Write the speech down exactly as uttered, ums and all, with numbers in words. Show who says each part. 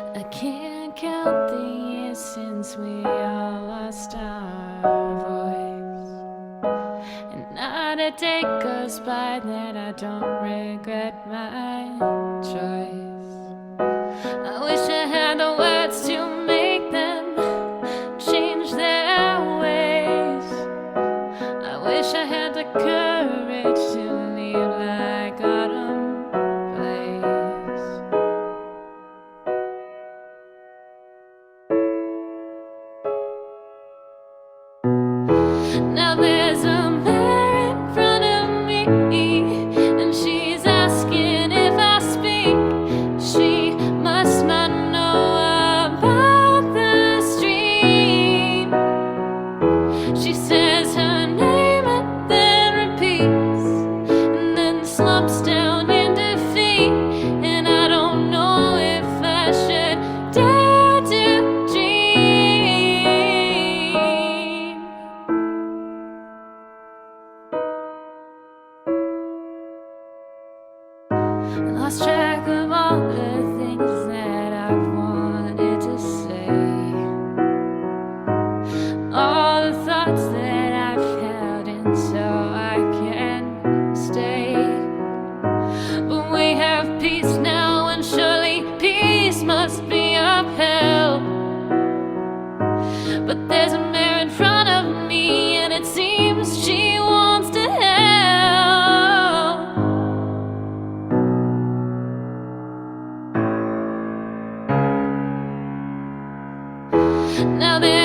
Speaker 1: I can't count the years since we all lost our voice, and not a day goes by that I don't regret my choice. I wish I had the words to make them change their ways. I wish I had the courage to leave like autumn plays. Now there's a mirror in front of me, and she's asking if I speak. She must not know about the stream. She says her name and then repeats, and then slumps down in defeat. And I don't know if I should dare to dream. I lost track of all the things that I've wanted to say, all the thoughts that I've held in so I can stay. But we have peace now, and surely peace must be upheld. But there's a mirror in front of me, and it seems she wants to help. Now there